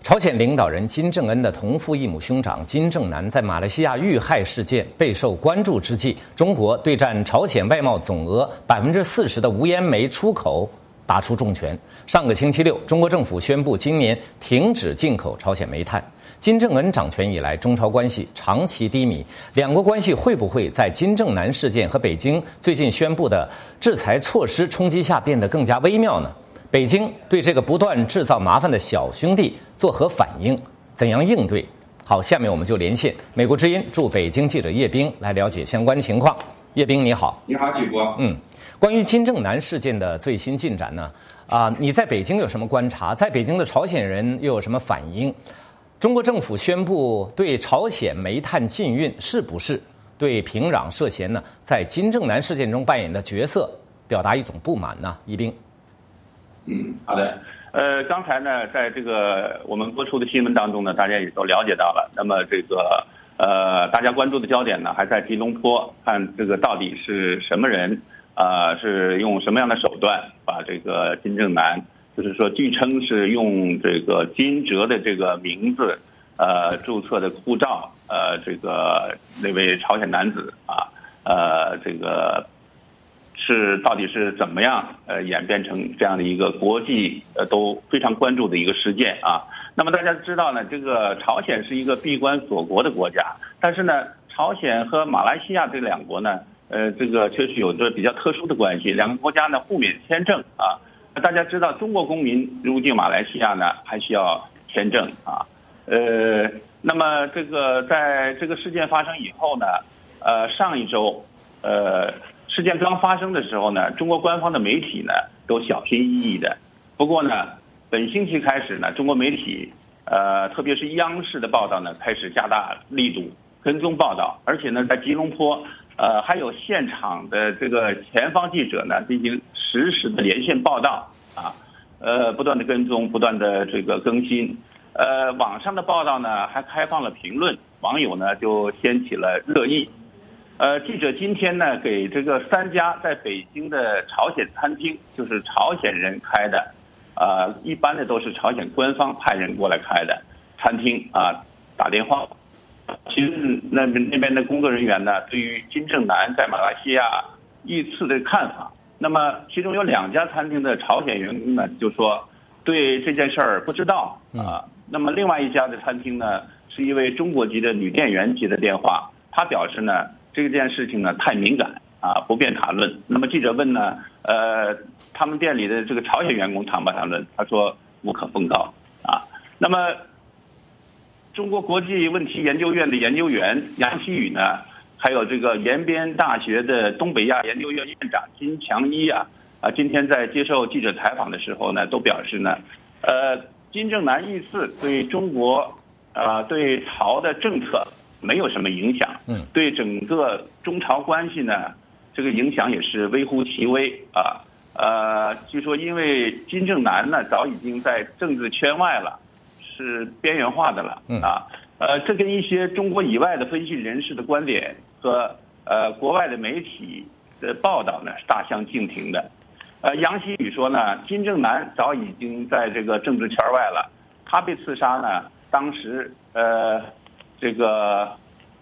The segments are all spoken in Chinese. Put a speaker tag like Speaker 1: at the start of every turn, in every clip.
Speaker 1: 朝鲜领导人金正恩的同父异母兄长金正男在马来西亚遇害事件备受关注之际，中国对占朝鲜外贸总额40%的无烟煤出口打出重拳。上个星期六，中国政府宣布今年停止进口朝鲜煤炭。金正恩掌权以来，中朝关系长期低迷，两国关系会不会在金正男事件和北京最近宣布的制裁措施冲击下变得更加微妙呢？北京对这个不断制造麻烦的小兄弟作何反应？怎样应对？好，下面我们就连线美国之音驻北京记者叶冰来了解相关情况。叶冰，你好。
Speaker 2: 你好，许博。
Speaker 1: 关于金正男事件的最新进展呢？你在北京有什么观察？在北京的朝鲜人又有什么反应？中国政府宣布对朝鲜煤炭禁运，是不是对平壤涉嫌呢在金正男事件中扮演的角色表达一种不满呢？叶冰。
Speaker 2: 好的。刚才呢，在这个我们播出的新闻当中呢，大家也都了解到了。那么这个大家关注的焦点呢，还在吉隆坡，看这个到底是什么人是用什么样的手段把这个金正男，就是说据称是用这个金哲的这个名字注册的护照，这个那位朝鲜男子这个到底是怎么样演变成这样的一个国际都非常关注的一个事件啊。那么大家知道呢，这个朝鲜是一个闭关锁国的国家，但是呢，朝鲜和马来西亚这两国呢，这个确实有着比较特殊的关系，两个国家呢互免签证啊。大家知道，中国公民入境马来西亚呢还需要签证啊。那么这个在这个事件发生以后呢，上一周事件刚发生的时候呢，中国官方的媒体呢都小心翼翼的。不过呢，本星期开始呢，中国媒体特别是央视的报道呢，开始加大力度跟踪报道，而且呢，在吉隆坡还有现场的这个前方记者呢进行实时的连线报道不断的跟踪，不断的这个更新。网上的报道呢还开放了评论，网友呢就掀起了热议。记者今天呢给这个3家在北京的朝鲜餐厅，就是朝鲜人开的，一般的都是朝鲜官方派人过来开的餐厅打电话。其实那边的工作人员呢，对于金正男在马来西亚遇刺的看法，那么其中有2家餐厅的朝鲜员工呢就说对这件事儿不知道那么另外一家的餐厅呢，是一位中国籍的女店员接的电话，她表示呢，这件事情呢太敏感不便谈论。那么记者问呢，他们店里的这个朝鲜员工谈不谈论？他说无可奉告那么中国国际问题研究院的研究员杨希宇呢，还有这个延边大学的东北亚研究院院长金强一今天在接受记者采访的时候呢，都表示呢，金正男遇刺对中国对朝的政策没有什么影响，对整个中朝关系呢，这个影响也是微乎其微据说因为金正男呢早已经在政治圈外了，是边缘化的了这跟一些中国以外的分析人士的观点和国外的媒体的报道呢是大相径庭的。杨希宇说呢，金正男早已经在这个政治圈外了，他被刺杀呢，当时这个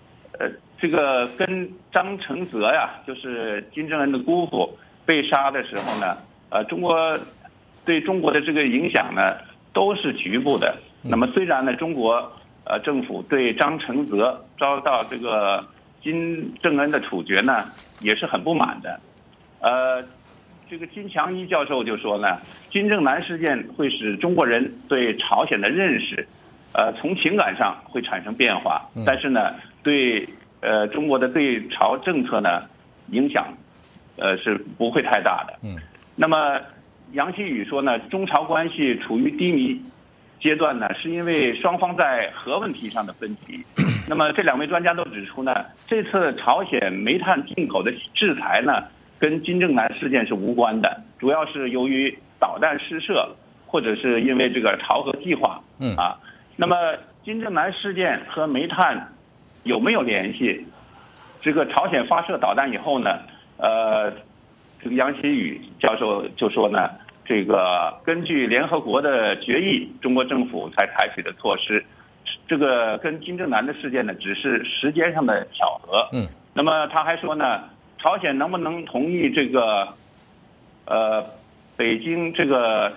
Speaker 2: 跟张承泽就是金正恩的姑父被杀的时候呢，中国对中国的这个影响呢都是局部的。那么虽然呢，中国政府对张承泽遭到这个金正恩的处决呢也是很不满的。这个金强一教授就说呢，金正男事件会使中国人对朝鲜的认识从情感上会产生变化，但是呢，对中国的对朝政策呢影响是不会太大的。那么杨希宇说呢，中朝关系处于低迷阶段呢，是因为双方在核问题上的分歧。那么这2位专家都指出呢，这次朝鲜煤炭进口的制裁呢，跟金正男事件是无关的，主要是由于导弹试射，或者是因为这个朝核计划那么金正男事件和煤炭有没有联系？这个朝鲜发射导弹以后呢，这个杨希宇教授就说呢， 这个根据联合国的决议，中国政府才采取的措施。这个跟金正男的事件呢，只是时间上的巧合。那么他还说呢，朝鲜能不能同意这个，北京这个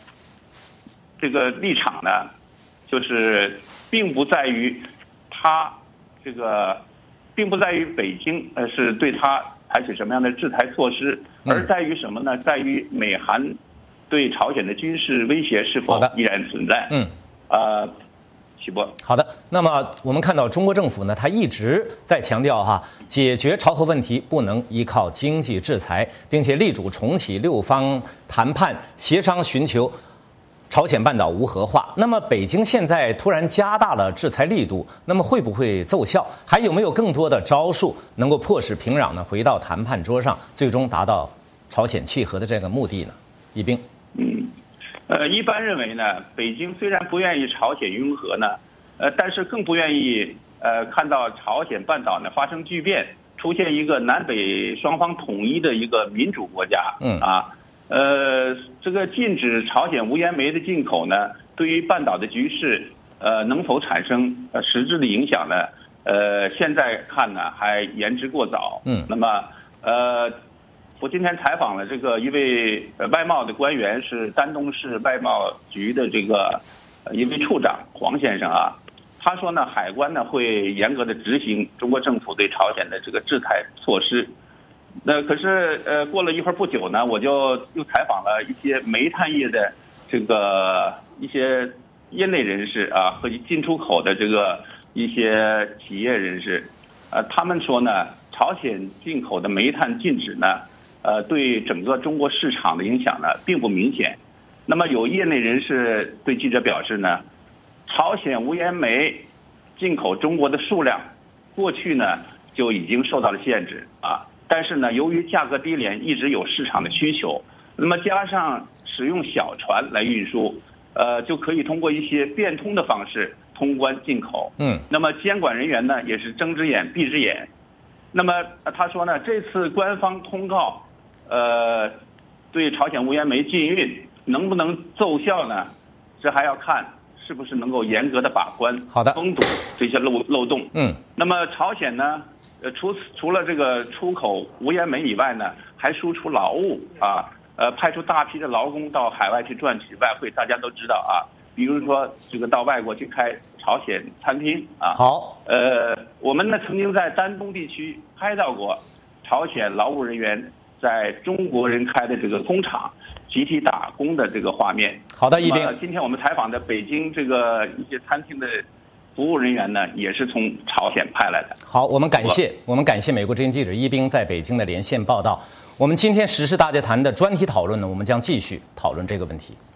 Speaker 2: 立场呢，就是并不在于他这个，并不在于北京是对他采取什么样的制裁措施，而在于什么呢？在于美韩对朝鲜的军事威胁是否依然存在。齐波。好的，
Speaker 1: 那么我们看到中国政府呢，它一直在强调解决朝核问题不能依靠经济制裁，并且力主重启6方谈判协商，寻求朝鲜半岛无核化。那么北京现在突然加大了制裁力度，那么会不会奏效？还有没有更多的招数能够迫使平壤呢回到谈判桌上，最终达到朝鲜契合的这个目的呢？一冰。
Speaker 2: 一般认为呢，北京虽然不愿意朝鲜拥核呢，但是更不愿意看到朝鲜半岛呢发生巨变，出现一个南北双方统一的一个民主国家。这个禁止朝鲜无烟煤的进口呢，对于半岛的局势能否产生实质的影响呢？现在看呢还言之过早。那么我今天采访了这个一位外贸的官员，是丹东市外贸局的这个一位处长黄先生他说呢，海关呢会严格的执行中国政府对朝鲜的这个制裁措施。那可是过了一会儿不久呢，我就又采访了一些煤炭业的这个一些业内人士和进出口的这个一些企业人士，他们说呢，朝鲜进口的煤炭禁止呢，对整个中国市场的影响呢并不明显。那么有业内人士对记者表示呢，朝鲜无烟煤进口中国的数量过去呢就已经受到了限制但是呢，由于价格低廉，一直有市场的需求，那么加上使用小船来运输，就可以通过一些变通的方式通关进口。那么监管人员呢也是睁只眼闭只眼。那么他说呢，这次官方通告，对朝鲜无烟煤禁运能不能奏效呢？这还要看是不是能够严格的把关，封堵这些漏洞。那么朝鲜呢，除了这个出口无烟煤以外呢，还输出劳务派出大批的劳工到海外去赚取外汇。大家都知道比如说这个到外国去开朝鲜餐厅我们呢曾经在丹东地区拍到过朝鲜劳务人员在中国人开的这个工厂集体打工的这个画面。
Speaker 1: 好的，一冰。
Speaker 2: 今天我们采访的北京这个一些餐厅的服务人员呢，也是从朝鲜派来的。
Speaker 1: 好，我们感谢美国之音记者一冰在北京的连线报道。我们今天时事大家谈的专题讨论呢，我们将继续讨论这个问题。